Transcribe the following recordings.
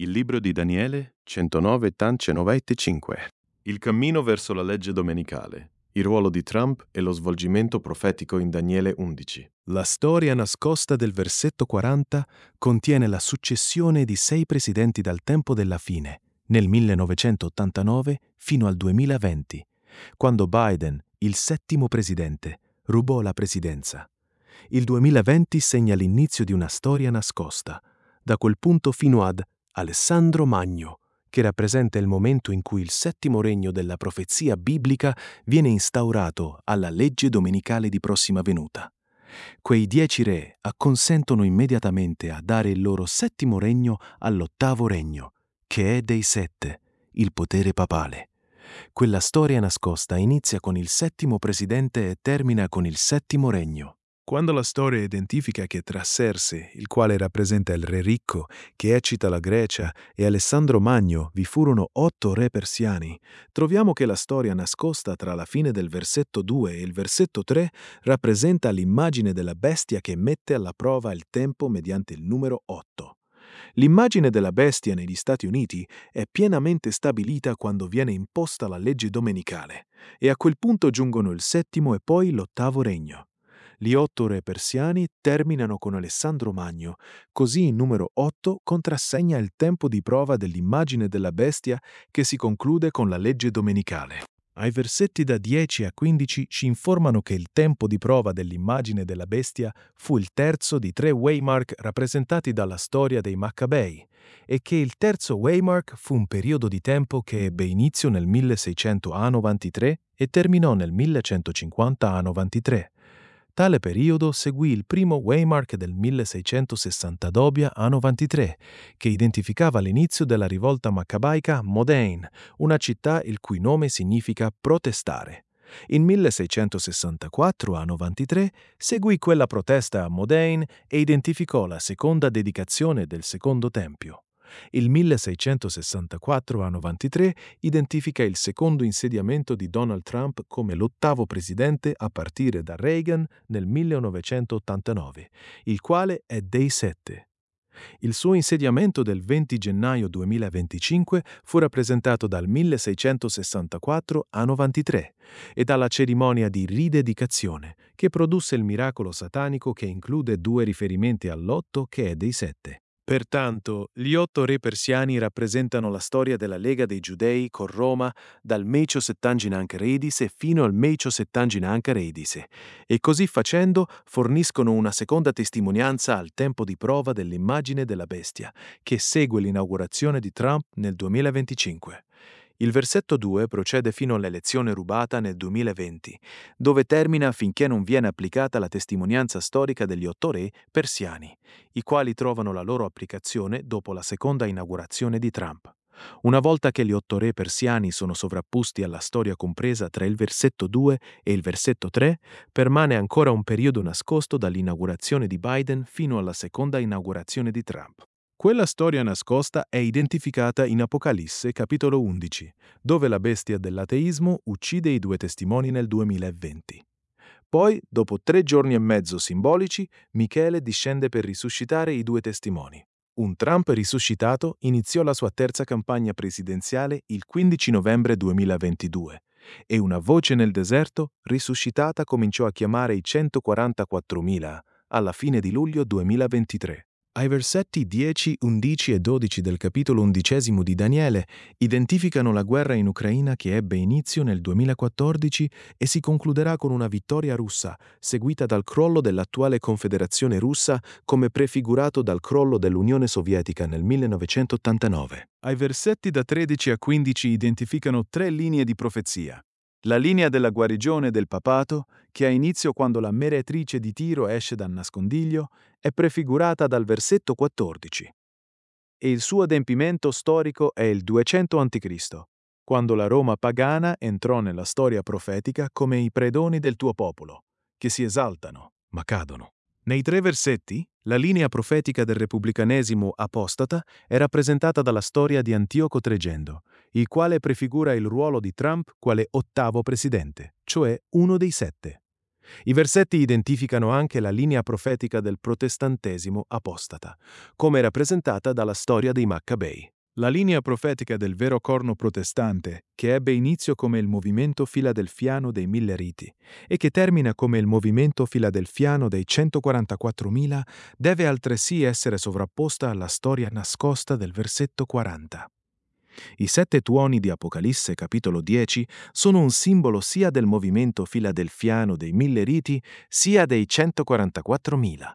Il libro di Daniele 109-95. Il cammino verso la legge domenicale. Il ruolo di Trump e lo svolgimento profetico in Daniele 11. La storia nascosta del versetto 40 contiene la successione di 6 presidenti dal tempo della fine, nel 1989 fino al 2020, quando Biden, il 7° presidente, rubò la presidenza. Il 2020 segna l'inizio di una storia nascosta, da quel punto fino ad Alessandro Magno, che rappresenta il momento in cui il 7° regno della profezia biblica viene instaurato alla legge domenicale di prossima venuta. Quei 10 re acconsentono immediatamente a dare il loro 7° regno all'8° regno, che è dei 7, il potere papale. Quella storia nascosta inizia con il 7° presidente e termina con il 7° regno. Quando la storia identifica che tra Serse, il quale rappresenta il re ricco, che eccita la Grecia, e Alessandro Magno vi furono 8 re persiani, troviamo che la storia nascosta tra la fine del versetto 2 e il versetto 3 rappresenta l'immagine della bestia che mette alla prova il tempo mediante il numero 8. L'immagine della bestia negli Stati Uniti è pienamente stabilita quando viene imposta la legge domenicale, e a quel punto giungono il 7° e poi l'8° regno. Gli 8 re persiani terminano con Alessandro Magno, così il numero 8 contrassegna il tempo di prova dell'immagine della bestia che si conclude con la legge domenicale. Ai versetti da 10 a 15 ci informano che il tempo di prova dell'immagine della bestia fu il terzo di 3 waymark rappresentati dalla storia dei Maccabei, e che il terzo waymark fu un periodo di tempo che ebbe inizio nel 1600 a'93 e terminò nel 1150 a'93. Tale periodo seguì il primo waymark del 1660 Dobia a'93, che identificava l'inizio della rivolta maccabaica Modain, una città il cui nome significa protestare. Il 1664 a'93 seguì quella protesta a Modain e identificò la seconda dedicazione del secondo tempio. Il 1664 a'93 identifica il secondo insediamento di Donald Trump come l'8° presidente a partire da Reagan nel 1989, il quale è dei 7. Il suo insediamento del 20 gennaio 2025 fu rappresentato dal 1664 a'93 e dalla cerimonia di ridedicazione, che produsse il miracolo satanico che include 2 riferimenti all'8 che è dei 7. Pertanto, gli 8 re persiani rappresentano la storia della lega dei giudei con Roma dal Meicio Settanginancaredise fino al Meicio Settanginancaredise, e così facendo forniscono una seconda testimonianza al tempo di prova dell'immagine della bestia, che segue l'inaugurazione di Trump nel 2025. Il versetto 2 procede fino all'elezione rubata nel 2020, dove termina finché non viene applicata la testimonianza storica degli 8 re persiani, i quali trovano la loro applicazione dopo la seconda inaugurazione di Trump. Una volta che gli 8 re persiani sono sovrapposti alla storia compresa tra il versetto 2 e il versetto 3, permane ancora un periodo nascosto dall'inaugurazione di Biden fino alla seconda inaugurazione di Trump. Quella storia nascosta è identificata in Apocalisse capitolo 11, dove la bestia dell'ateismo uccide i 2 testimoni nel 2020. Poi, dopo 3 giorni e mezzo simbolici, Michele discende per risuscitare i 2 testimoni. Un Trump risuscitato iniziò la sua terza campagna presidenziale il 15 novembre 2022 e una voce nel deserto risuscitata cominciò a chiamare i 144.000 alla fine di luglio 2023. Ai versetti 10, 11 e 12 del capitolo 11 di Daniele identificano la guerra in Ucraina che ebbe inizio nel 2014 e si concluderà con una vittoria russa, seguita dal crollo dell'attuale Confederazione russa come prefigurato dal crollo dell'Unione Sovietica nel 1989. Ai versetti da 13 a 15 identificano 3 linee di profezia. La linea della guarigione del papato, che ha inizio quando la meretrice di Tiro esce dal nascondiglio, è prefigurata dal versetto 14. E il suo adempimento storico è il 200 a.C., quando la Roma pagana entrò nella storia profetica come i predoni del tuo popolo, che si esaltano, ma cadono. Nei 3 versetti, la linea profetica del repubblicanesimo apostata è rappresentata dalla storia di Antioco Tregendo, il quale prefigura il ruolo di Trump quale 8° presidente, cioè uno dei 7. I versetti identificano anche la linea profetica del protestantesimo apostata, come rappresentata dalla storia dei Maccabei. La linea profetica del vero corno protestante, che ebbe inizio come il movimento filadelfiano dei 1000 riti e che termina come il movimento filadelfiano dei 144.000, deve altresì essere sovrapposta alla storia nascosta del versetto 40. I 7 tuoni di Apocalisse capitolo 10 sono un simbolo sia del movimento filadelfiano dei 1000 riti, sia dei 144.000.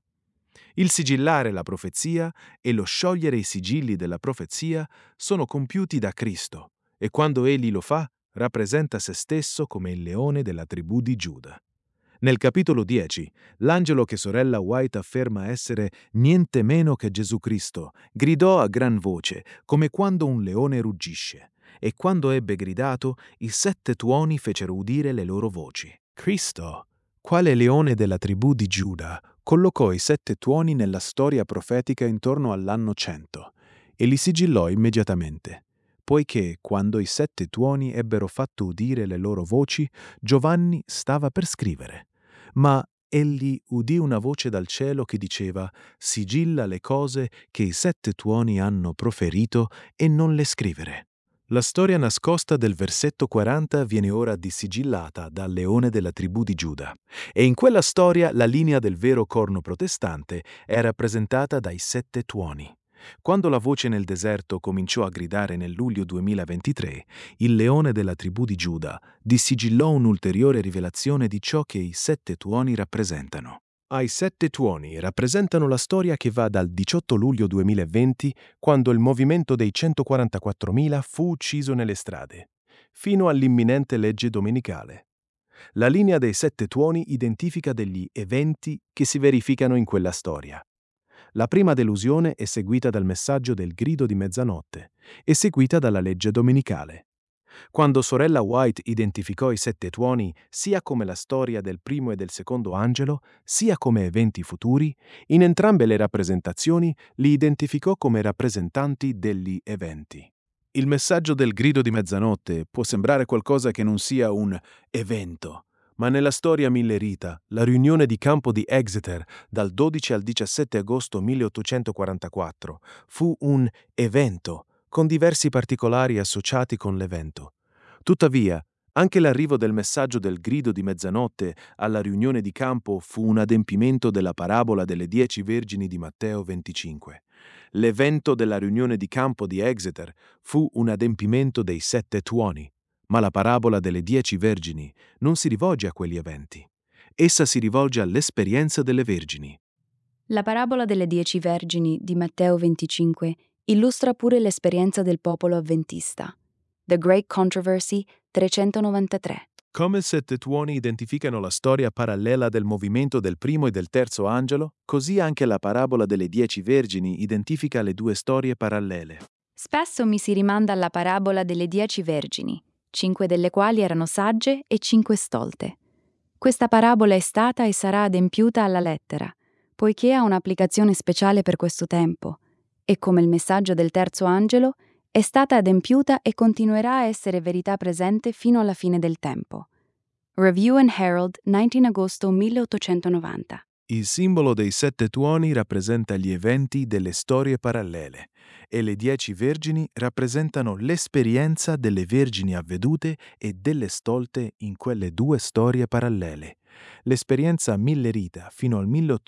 Il sigillare la profezia e lo sciogliere i sigilli della profezia sono compiuti da Cristo, e quando egli lo fa, rappresenta se stesso come il leone della tribù di Giuda. Nel capitolo 10, l'angelo che sorella White afferma essere niente meno che Gesù Cristo gridò a gran voce, come quando un leone ruggisce, e quando ebbe gridato, i 7 tuoni fecero udire le loro voci. Cristo, quale leone della tribù di Giuda, collocò i 7 tuoni nella storia profetica intorno all'anno 100 e li sigillò immediatamente, poiché, quando i 7 tuoni ebbero fatto udire le loro voci, Giovanni stava per scrivere. Ma egli udì una voce dal cielo che diceva: «Sigilla le cose che i 7 tuoni hanno proferito e non le scrivere». La storia nascosta del versetto 40 viene ora dissigillata dal leone della tribù di Giuda, e in quella storia la linea del vero corno protestante è rappresentata dai 7 tuoni. Quando la voce nel deserto cominciò a gridare nel luglio 2023, il leone della tribù di Giuda dissigillò un'ulteriore rivelazione di ciò che i 7 tuoni rappresentano. I 7 tuoni rappresentano la storia che va dal 18 luglio 2020, quando il movimento dei 144.000 fu ucciso nelle strade, fino all'imminente legge domenicale. La linea dei 7 tuoni identifica degli eventi che si verificano in quella storia. La prima delusione è seguita dal messaggio del grido di mezzanotte e seguita dalla legge domenicale. Quando sorella White identificò i 7 tuoni sia come la storia del primo e del secondo angelo, sia come eventi futuri, in entrambe le rappresentazioni li identificò come rappresentanti degli eventi. Il messaggio del grido di mezzanotte può sembrare qualcosa che non sia un evento, ma nella storia millerita, la riunione di campo di Exeter dal 12 al 17 agosto 1844 fu un evento, con diversi particolari associati con l'evento. Tuttavia, anche l'arrivo del messaggio del grido di mezzanotte alla riunione di campo fu un adempimento della parabola delle 10 vergini di Matteo 25. L'evento della riunione di campo di Exeter fu un adempimento dei 7 tuoni, ma la parabola delle 10 vergini non si rivolge a quegli eventi. Essa si rivolge all'esperienza delle vergini. La parabola delle 10 vergini di Matteo 25 illustra pure l'esperienza del popolo avventista. The Great Controversy 393. Come 7 tuoni identificano la storia parallela del movimento del primo e del terzo angelo, così anche la parabola delle 10 vergini identifica le 2 storie parallele. Spesso mi si rimanda alla parabola delle 10 vergini, 5 delle quali erano sagge e 5 stolte. Questa parabola è stata e sarà adempiuta alla lettera, poiché ha un'applicazione speciale per questo tempo, e come il messaggio del terzo angelo, è stata adempiuta e continuerà a essere verità presente fino alla fine del tempo. Review and Herald, 19 agosto 1890. Il simbolo dei 7 tuoni rappresenta gli eventi delle storie parallele e le 10 vergini rappresentano l'esperienza delle vergini avvedute e delle stolte in quelle 2 storie parallele. L'esperienza millerita fino al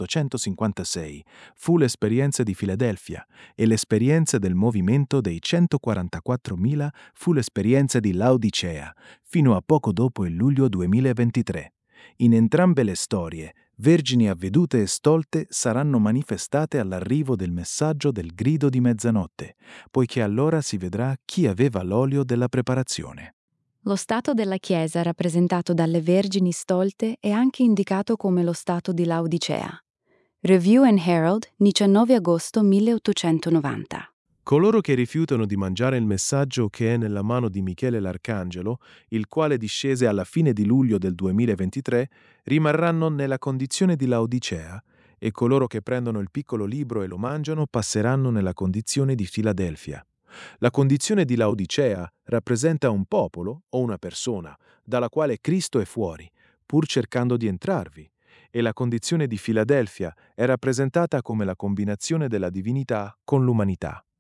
1856 fu l'esperienza di Filadelfia e l'esperienza del movimento dei 144.000 fu l'esperienza di Laodicea fino a poco dopo il luglio 2023. In entrambe le storie, vergini avvedute e stolte saranno manifestate all'arrivo del messaggio del grido di mezzanotte, poiché allora si vedrà chi aveva l'olio della preparazione. Lo stato della Chiesa rappresentato dalle vergini stolte è anche indicato come lo stato di Laodicea. Review and Herald, 19 agosto 1890. Coloro che rifiutano di mangiare il messaggio che è nella mano di Michele l'Arcangelo, il quale discese alla fine di luglio del 2023, rimarranno nella condizione di Laodicea, e coloro che prendono il piccolo libro e lo mangiano passeranno nella condizione di Filadelfia. La condizione di Laodicea rappresenta un popolo o una persona, dalla quale Cristo è fuori, pur cercando di entrarvi, e la condizione di Filadelfia è rappresentata come la combinazione della divinità con l'umanità.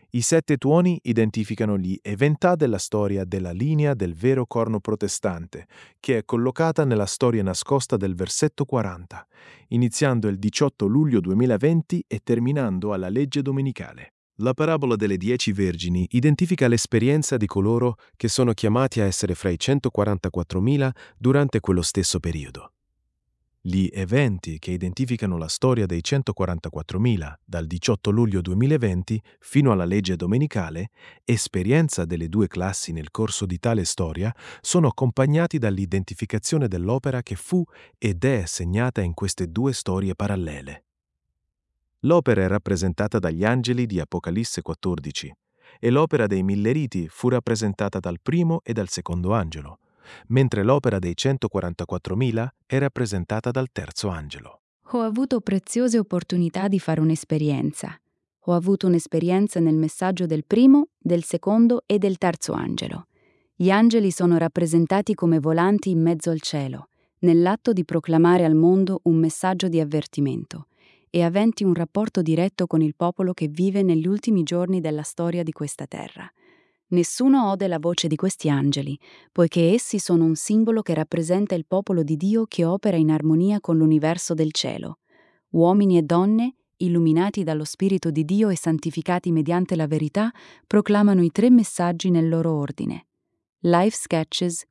I 7 tuoni identificano gli eventi della storia della linea del vero corno protestante, che è collocata nella storia nascosta del versetto 40, iniziando il 18 luglio 2020 e terminando alla legge domenicale. La parabola delle 10 vergini identifica l'esperienza di coloro che sono chiamati a essere fra i 144.000 durante quello stesso periodo. Gli eventi che identificano la storia dei 144.000 dal 18 luglio 2020 fino alla legge domenicale, esperienza delle due classi nel corso di tale storia, sono accompagnati dall'identificazione dell'opera che fu ed è segnata in queste due storie parallele. L'opera è rappresentata dagli angeli di Apocalisse 14 e l'opera dei Milleriti fu rappresentata dal primo e dal secondo angelo, mentre l'opera dei 144.000 è rappresentata dal terzo angelo. Ho avuto preziose opportunità di fare un'esperienza. Ho avuto un'esperienza nel messaggio del primo, del secondo e del terzo angelo. Gli angeli sono rappresentati come volanti in mezzo al cielo, nell'atto di proclamare al mondo un messaggio di avvertimento e aventi un rapporto diretto con il popolo che vive negli ultimi giorni della storia di questa terra. Nessuno ode la voce di questi angeli, poiché essi sono un simbolo che rappresenta il popolo di Dio che opera in armonia con l'universo del cielo. Uomini e donne, illuminati dallo Spirito di Dio e santificati mediante la verità, proclamano i 3 messaggi nel loro ordine. Life Sketches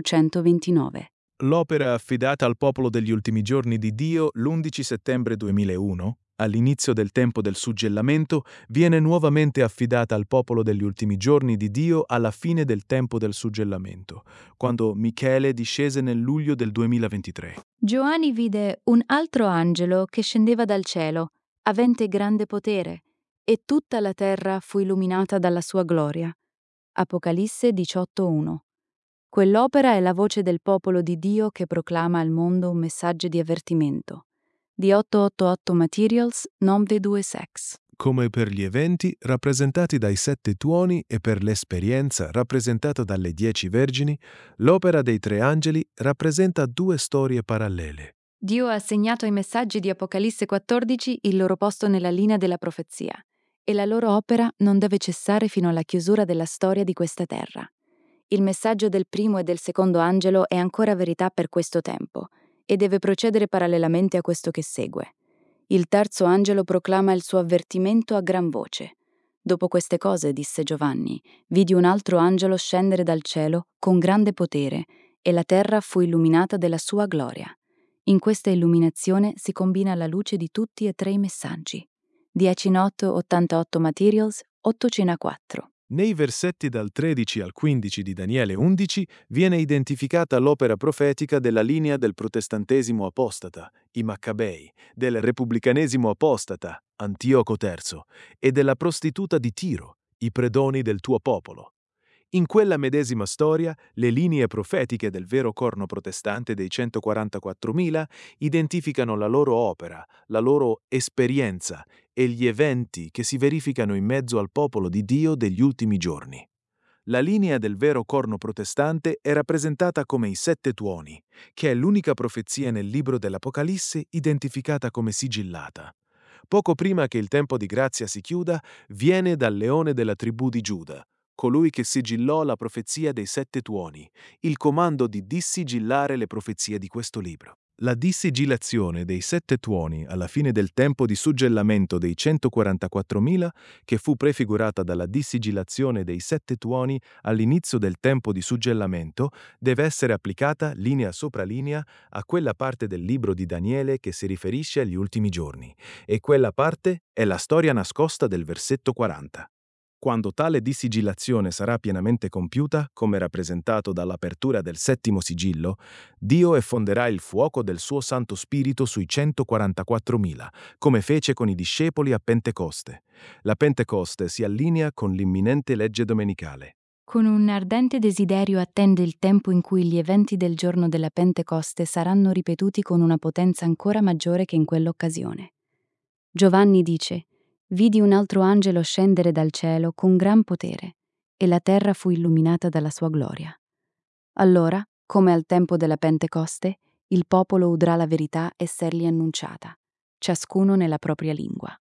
429. L'opera affidata al popolo degli ultimi giorni di Dio l'11 settembre 2001, all'inizio del tempo del suggellamento, viene nuovamente affidata al popolo degli ultimi giorni di Dio alla fine del tempo del suggellamento, quando Michele discese nel luglio del 2023. Giovanni vide un altro angelo che scendeva dal cielo, avente grande potere, e tutta la terra fu illuminata dalla sua gloria. Apocalisse 18:1. Quell'opera è la voce del popolo di Dio che proclama al mondo un messaggio di avvertimento. Di 888 Materials, 92 Sex. Come per gli eventi rappresentati dai 7 tuoni e per l'esperienza rappresentata dalle 10 vergini, l'opera dei 3 angeli rappresenta 2 storie parallele. Dio ha assegnato ai messaggi di Apocalisse 14 il loro posto nella linea della profezia, e la loro opera non deve cessare fino alla chiusura della storia di questa terra. Il messaggio del primo e del secondo angelo è ancora verità per questo tempo, e deve procedere parallelamente a questo che segue. Il terzo angelo proclama il suo avvertimento a gran voce. Dopo queste cose, disse Giovanni, vidi un altro angelo scendere dal cielo con grande potere, e la terra fu illuminata della sua gloria. In questa illuminazione si combina la luce di tutti e 3 i messaggi. 10 Note 88 Materials 8 Cena 4. Nei versetti dal 13 al 15 di Daniele 11 viene identificata l'opera profetica della linea del protestantesimo apostata, i Maccabei, del repubblicanesimo apostata, Antioco III, e della prostituta di Tiro, i predoni del tuo popolo. In quella medesima storia, le linee profetiche del vero corno protestante dei 144.000 identificano la loro opera, la loro esperienza e gli eventi che si verificano in mezzo al popolo di Dio degli ultimi giorni. La linea del vero corno protestante è rappresentata come i 7 tuoni, che è l'unica profezia nel libro dell'Apocalisse identificata come sigillata. Poco prima che il tempo di grazia si chiuda, viene dal leone della tribù di Giuda, colui che sigillò la profezia dei 7 tuoni, il comando di dissigillare le profezie di questo libro. La dissigillazione dei 7 tuoni alla fine del tempo di suggellamento dei 144.000, che fu prefigurata dalla dissigillazione dei 7 tuoni all'inizio del tempo di suggellamento, deve essere applicata linea sopra linea a quella parte del libro di Daniele che si riferisce agli ultimi giorni, e quella parte è la storia nascosta del versetto 40. Quando tale dissigillazione sarà pienamente compiuta, come rappresentato dall'apertura del 7° sigillo, Dio effonderà il fuoco del suo Santo Spirito sui 144.000, come fece con i discepoli a Pentecoste. La Pentecoste si allinea con l'imminente legge domenicale. Con un ardente desiderio attende il tempo in cui gli eventi del giorno della Pentecoste saranno ripetuti con una potenza ancora maggiore che in quell'occasione. Giovanni dice: vidi un altro angelo scendere dal cielo con gran potere, e la terra fu illuminata dalla sua gloria. Allora, come al tempo della Pentecoste, il popolo udrà la verità essergli annunciata, ciascuno nella propria lingua.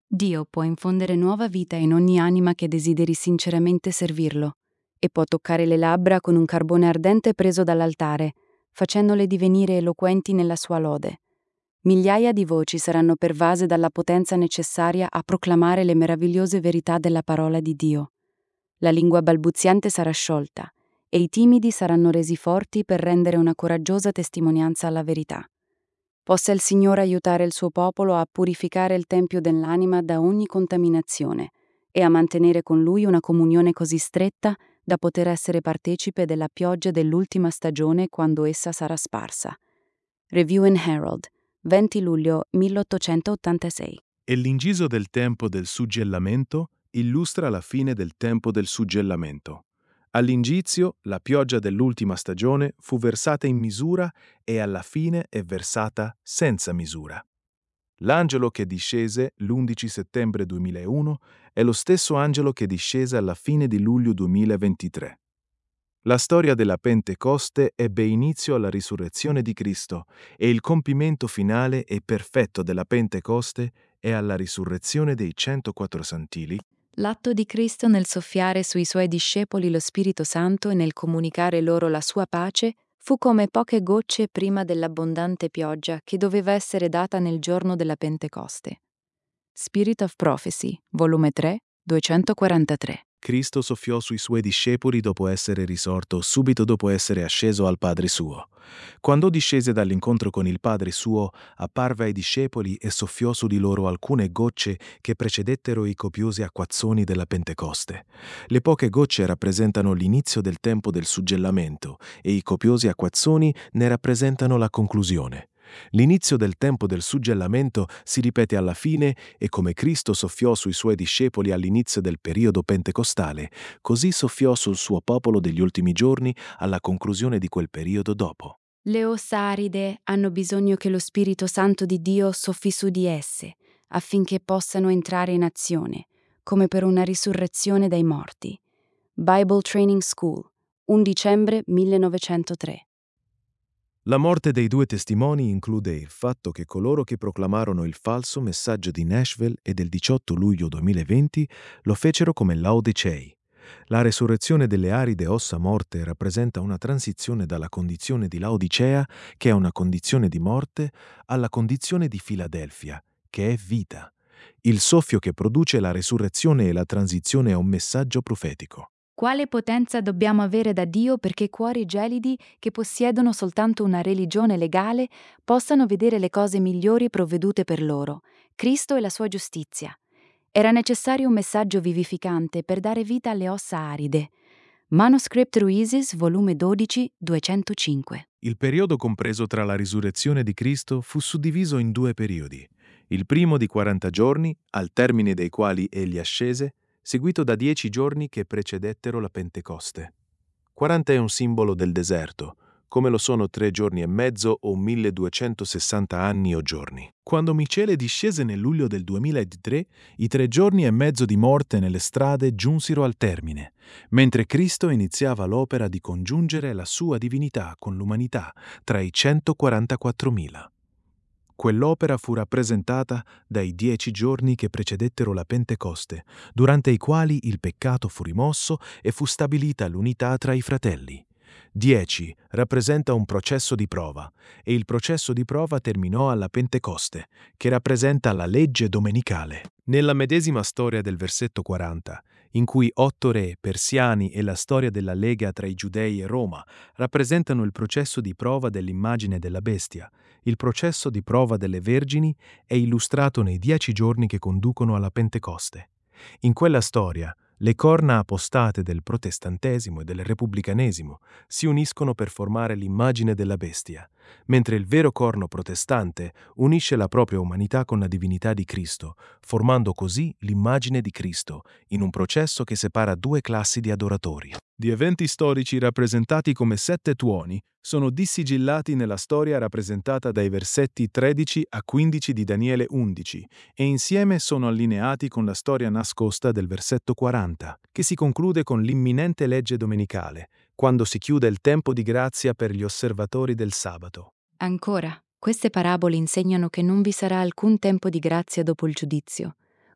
Dio può infondere nuova vita in ogni anima che desideri sinceramente servirlo, e può toccare le labbra con un carbone ardente preso dall'altare, facendole divenire eloquenti nella sua lode. Migliaia di voci saranno pervase dalla potenza necessaria a proclamare le meravigliose verità della parola di Dio. La lingua balbuziante sarà sciolta, e i timidi saranno resi forti per rendere una coraggiosa testimonianza alla verità. Possa il Signore aiutare il suo popolo a purificare il tempio dell'anima da ogni contaminazione e a mantenere con Lui una comunione così stretta da poter essere partecipe della pioggia dell'ultima stagione quando essa sarà sparsa. Review and Herald, 20 luglio 1886. E l'inciso del tempo del suggellamento illustra la fine del tempo del suggellamento. All'inizio la pioggia dell'ultima stagione fu versata in misura e alla fine è versata senza misura. L'angelo che discese l'11 settembre 2001 è lo stesso angelo che discese alla fine di luglio 2023. La storia della Pentecoste ebbe inizio alla risurrezione di Cristo e il compimento finale e perfetto della Pentecoste è alla risurrezione dei 104 santili. L'atto di Cristo nel soffiare sui suoi discepoli lo Spirito Santo e nel comunicare loro la sua pace fu come poche gocce prima dell'abbondante pioggia che doveva essere data nel giorno della Pentecoste. Spirit of Prophecy, volume 3, 243. Cristo soffiò sui suoi discepoli dopo essere risorto, subito dopo essere asceso al Padre suo. Quando discese dall'incontro con il Padre suo, apparve ai discepoli e soffiò su di loro alcune gocce che precedettero i copiosi acquazzoni della Pentecoste. Le poche gocce rappresentano l'inizio del tempo del suggellamento e i copiosi acquazzoni ne rappresentano la conclusione. L'inizio del tempo del suggellamento si ripete alla fine e come Cristo soffiò sui suoi discepoli all'inizio del periodo pentecostale, così soffiò sul suo popolo degli ultimi giorni alla conclusione di quel periodo dopo. Le ossa aride hanno bisogno che lo Spirito Santo di Dio soffi su di esse, affinché possano entrare in azione, come per una risurrezione dai morti. Bible Training School, 1 dicembre 1903. La morte dei due testimoni include il fatto che coloro che proclamarono il falso messaggio di Nashville e del 18 luglio 2020 lo fecero come Laodicei. La resurrezione delle aride ossa morte rappresenta una transizione dalla condizione di Laodicea, che è una condizione di morte, alla condizione di Filadelfia, che è vita. Il soffio che produce la resurrezione e la transizione è un messaggio profetico. Quale potenza dobbiamo avere da Dio perché cuori gelidi, che possiedono soltanto una religione legale, possano vedere le cose migliori provvedute per loro, Cristo e la sua giustizia. Era necessario un messaggio vivificante per dare vita alle ossa aride. Manuscript Ruisis, volume 12, 205. Il periodo compreso tra la risurrezione di Cristo fu suddiviso in due periodi. Il primo di 40 giorni, al termine dei quali egli ascese, seguito da 10 giorni che precedettero la Pentecoste. 40 è un simbolo del deserto, come lo sono 3 giorni e mezzo o 1260 anni o giorni. Quando Michele discese nel luglio del 2003, i 3 giorni e mezzo di morte nelle strade giunsero al termine, mentre Cristo iniziava l'opera di congiungere la sua divinità con l'umanità tra i 144.000. Quell'opera fu rappresentata dai 10 giorni che precedettero la Pentecoste, durante i quali il peccato fu rimosso e fu stabilita l'unità tra i fratelli. 10 rappresenta un processo di prova, e il processo di prova terminò alla Pentecoste, che rappresenta la legge domenicale. Nella medesima storia del versetto 40, in cui 8 re persiani e la storia della lega tra i Giudei e Roma rappresentano il processo di prova dell'immagine della bestia, il processo di prova delle vergini è illustrato nei 10 giorni che conducono alla Pentecoste. In quella storia, le corna apostate del protestantesimo e del repubblicanesimo si uniscono per formare l'immagine della bestia, mentre il vero corno protestante unisce la propria umanità con la divinità di Cristo, formando così l'immagine di Cristo, in un processo che separa due classi di adoratori. Gli eventi storici rappresentati come 7 tuoni sono dissigillati nella storia rappresentata dai versetti 13 a 15 di Daniele 11 e insieme sono allineati con la storia nascosta del versetto 40, che si conclude con l'imminente legge domenicale, quando si chiude il tempo di grazia per gli osservatori del sabato. Ancora, queste parabole insegnano che non vi sarà alcun tempo di grazia dopo il giudizio.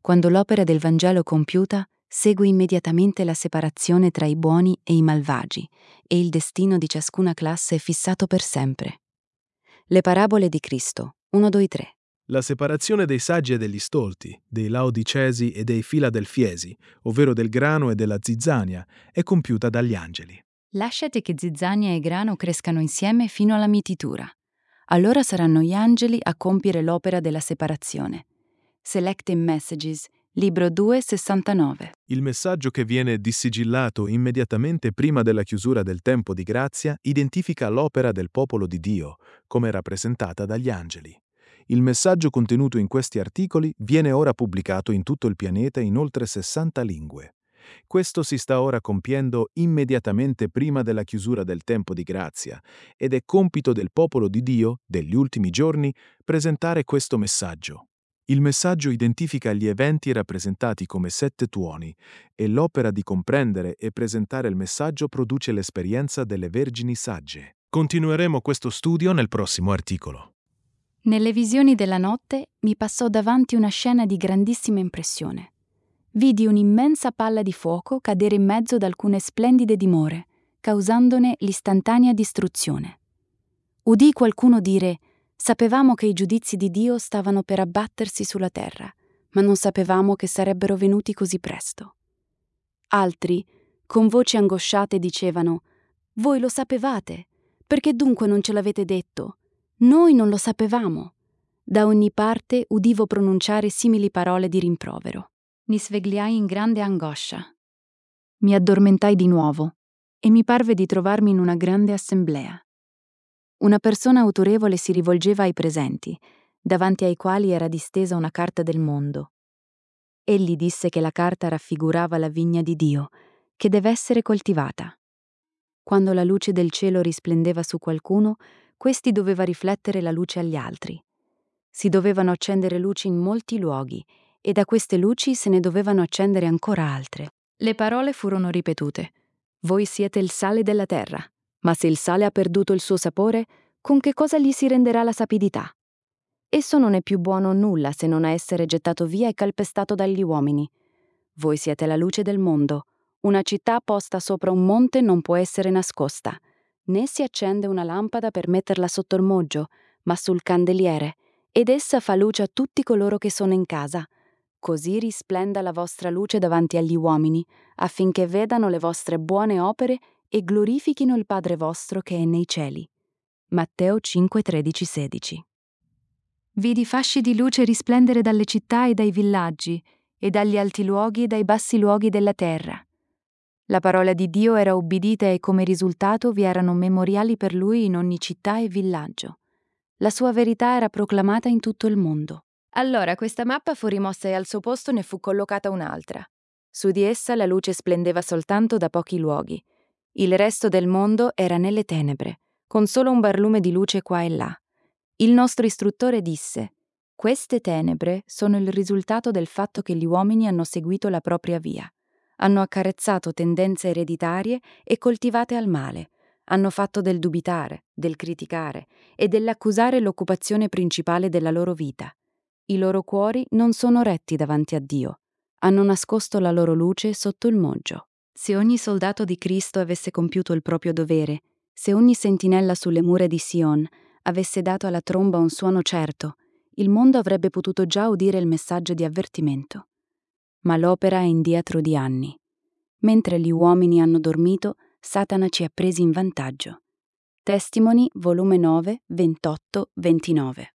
Quando l'opera del Vangelo compiuta segue immediatamente la separazione tra i buoni e i malvagi, e il destino di ciascuna classe è fissato per sempre. Le parabole di Cristo, 1, 2, 3. La separazione dei saggi e degli stolti, dei laodicesi e dei filadelfiesi, ovvero del grano e della zizzania, è compiuta dagli angeli. Lasciate che zizzania e grano crescano insieme fino alla mietitura. Allora saranno gli angeli a compiere l'opera della separazione. Selected Messages, libro 2, 69. Il messaggio che viene dissigillato immediatamente prima della chiusura del tempo di grazia identifica l'opera del popolo di Dio, come rappresentata dagli angeli. Il messaggio contenuto in questi articoli viene ora pubblicato in tutto il pianeta in oltre 60 lingue. Questo si sta ora compiendo immediatamente prima della chiusura del tempo di grazia ed è compito del popolo di Dio, degli ultimi giorni, presentare questo messaggio. Il messaggio identifica gli eventi rappresentati come 7 tuoni e l'opera di comprendere e presentare il messaggio produce l'esperienza delle vergini sagge. Continueremo questo studio nel prossimo articolo. Nelle visioni della notte mi passò davanti una scena di grandissima impressione. Vidi un'immensa palla di fuoco cadere in mezzo ad alcune splendide dimore, causandone l'istantanea distruzione. Udì qualcuno dire: «Sapevamo che i giudizi di Dio stavano per abbattersi sulla terra, ma non sapevamo che sarebbero venuti così presto». Altri, con voci angosciate, dicevano: «Voi lo sapevate, perché dunque non ce l'avete detto? Noi non lo sapevamo». Da ogni parte udivo pronunciare simili parole di rimprovero. Mi svegliai in grande angoscia. Mi addormentai di nuovo e mi parve di trovarmi in una grande assemblea. Una persona autorevole si rivolgeva ai presenti, davanti ai quali era distesa una carta del mondo. Egli disse che la carta raffigurava la vigna di Dio, che deve essere coltivata. Quando la luce del cielo risplendeva su qualcuno, questi doveva riflettere la luce agli altri. Si dovevano accendere luci in molti luoghi, e da queste luci se ne dovevano accendere ancora altre. Le parole furono ripetute. Voi siete il sale della terra, ma se il sale ha perduto il suo sapore, con che cosa gli si renderà la sapidità? Esso non è più buono a nulla se non a essere gettato via e calpestato dagli uomini. Voi siete la luce del mondo. Una città posta sopra un monte non può essere nascosta, né si accende una lampada per metterla sotto ormoggio, ma sul candeliere, ed essa fa luce a tutti coloro che sono in casa. Così risplenda la vostra luce davanti agli uomini, affinché vedano le vostre buone opere e glorifichino il Padre vostro che è nei cieli. Matteo 5, 13, 16. Vidi fasci di luce risplendere dalle città e dai villaggi, e dagli alti luoghi e dai bassi luoghi della terra. La parola di Dio era ubbidita e come risultato vi erano memoriali per lui in ogni città e villaggio. La sua verità era proclamata in tutto il mondo. Allora questa mappa fu rimossa e al suo posto ne fu collocata un'altra. Su di essa la luce splendeva soltanto da pochi luoghi. Il resto del mondo era nelle tenebre, con solo un barlume di luce qua e là. Il nostro istruttore disse: «Queste tenebre sono il risultato del fatto che gli uomini hanno seguito la propria via. Hanno accarezzato tendenze ereditarie e coltivate al male. Hanno fatto del dubitare, del criticare e dell'accusare l'occupazione principale della loro vita. I loro cuori non sono retti davanti a Dio. Hanno nascosto la loro luce sotto il moggio». Se ogni soldato di Cristo avesse compiuto il proprio dovere, se ogni sentinella sulle mura di Sion avesse dato alla tromba un suono certo, il mondo avrebbe potuto già udire il messaggio di avvertimento. Ma l'opera è indietro di anni. Mentre gli uomini hanno dormito, Satana ci ha presi in vantaggio. Testimoni, volume 9, 28-29.